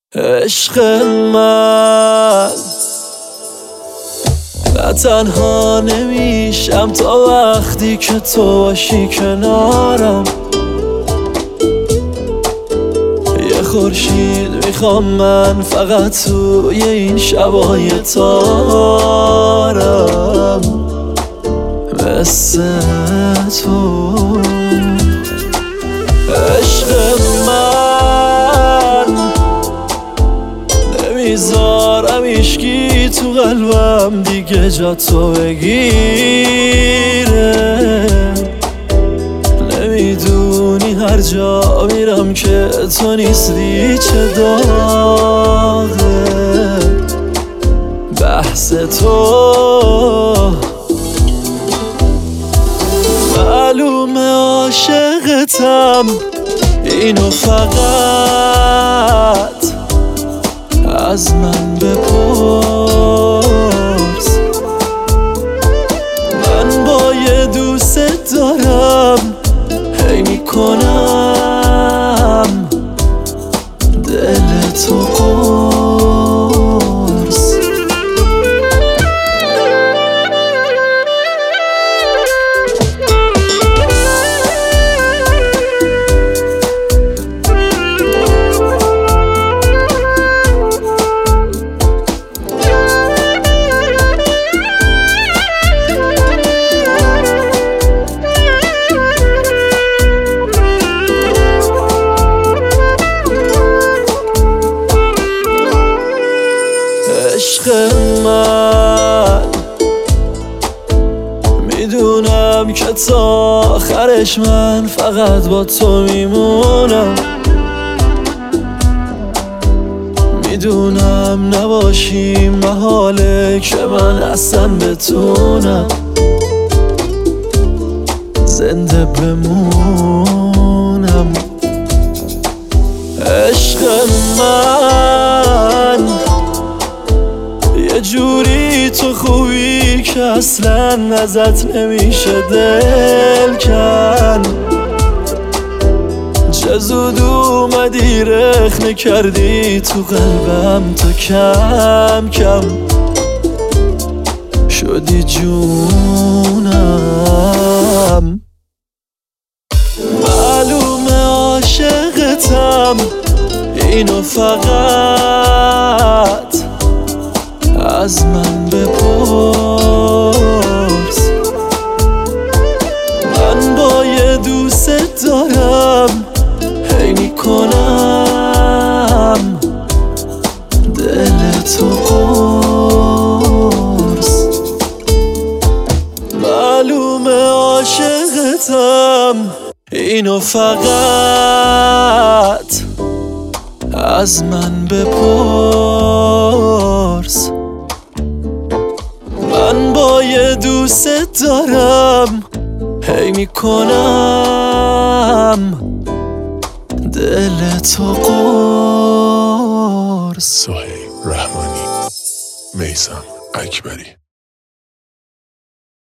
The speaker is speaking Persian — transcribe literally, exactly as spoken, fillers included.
عشق من نه تنها نمیشم تا وقتی که تو باشی کنارم. یه خورشید میخوام من فقط توی این شبای تارم مثل تو. عشق من نمیذارم ایشکی تو قلبم دیگه جا تو بگیره. نمیدونی هر جا میرم که تو نیستی چه داغه بحث تو. معلومه عاشقتم اینو فقط از من بپرس. من با یه دوست دارم هی میکنم دل تو قرص. عشق من میدونم که تا آخرش من فقط با تو میمونم. میدونم نباشی محاله که من اصلا بتونم زنده بمونم. عشق من یه جوری تو خوبی که اصلا ازت نمیشه دل کن. چه زود اومدی رخنه کردی تو قلبم تا کم کم شدی جونم. معلومه عاشقتم اینو فقط از من بپرس. من با یه دوست دارم هی میکنم دل تو قرص. معلومه عاشقتم اینو فقط از من بپرس. من با یه دوست دارم هی میکنم دل تو قرص. سهیل رحمانی، میثم اکبری.